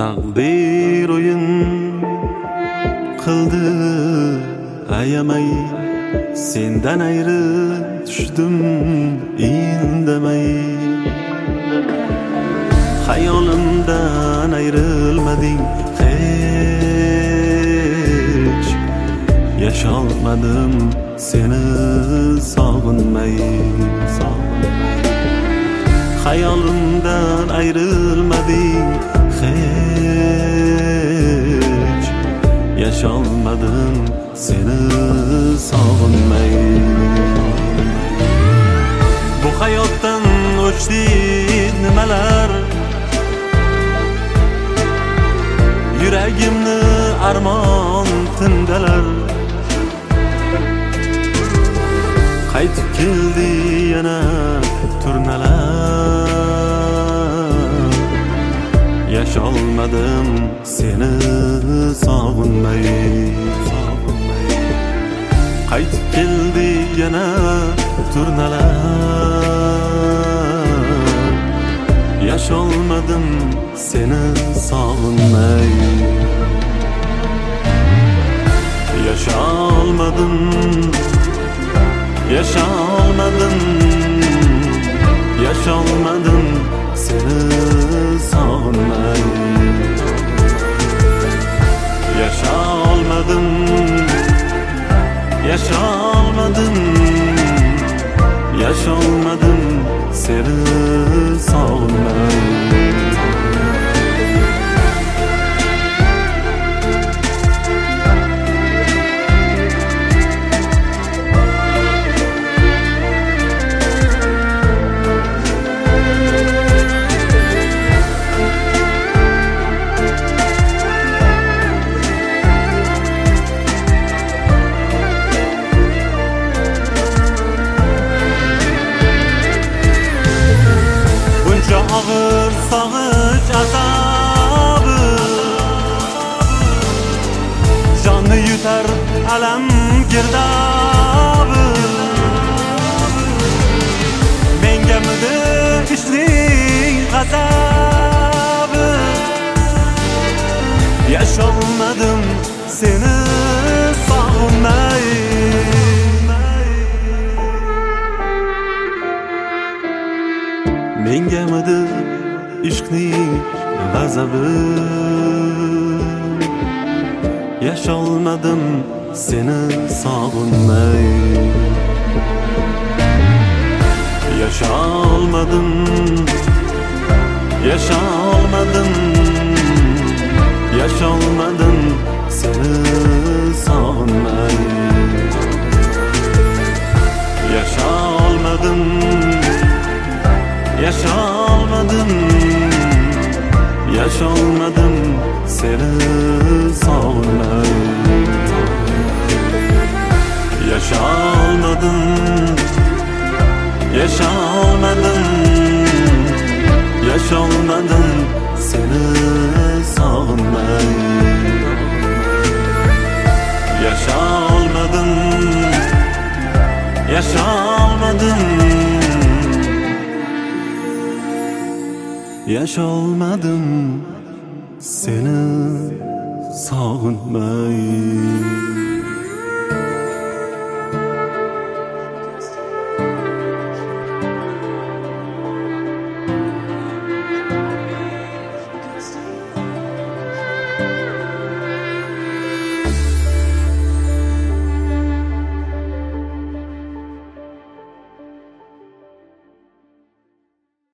Taqdir o'yin qildi ayamay, sendan ayri tushdim indamay. Xayolimdan ayrilmading hech, yasholmadim seni sog'inmay. Xayolimdan ayrilmading hech, yasholmadim seni sog'inmay. Bu hayotdan o'chdi nimalar, yuragimni armon tindalar. Qaytib keldi yana turnalar, yasholmadim seni sog'inmay. Qaytib keldi yana turnalar, yasholmadim seni sog'inmay. Yasholmadim, yasholmadim, yasholmadim seni sog'inmay. Yasholmadim, yasholmadim, yasholmadim seni sog'inmay. Ağır sağıç azabı, canı yutar alam girdabı. Menga midi ishning g'azabi, yasholmadim seni sog'inmay. Menga midi ishqning g'azabi, yasholmadim seni sog'inmay. Yasholmadim, yasholmadim, yasholmadim seni sog'inmay. Yasholmadim, yasholmadim, yasholmadim seni sog'inmay. Yasholmadim, yasholmadim, yasholmadim seni sog'inmay. Yasholmadim, yasholmadim, yasholmadim seni sog'inmay.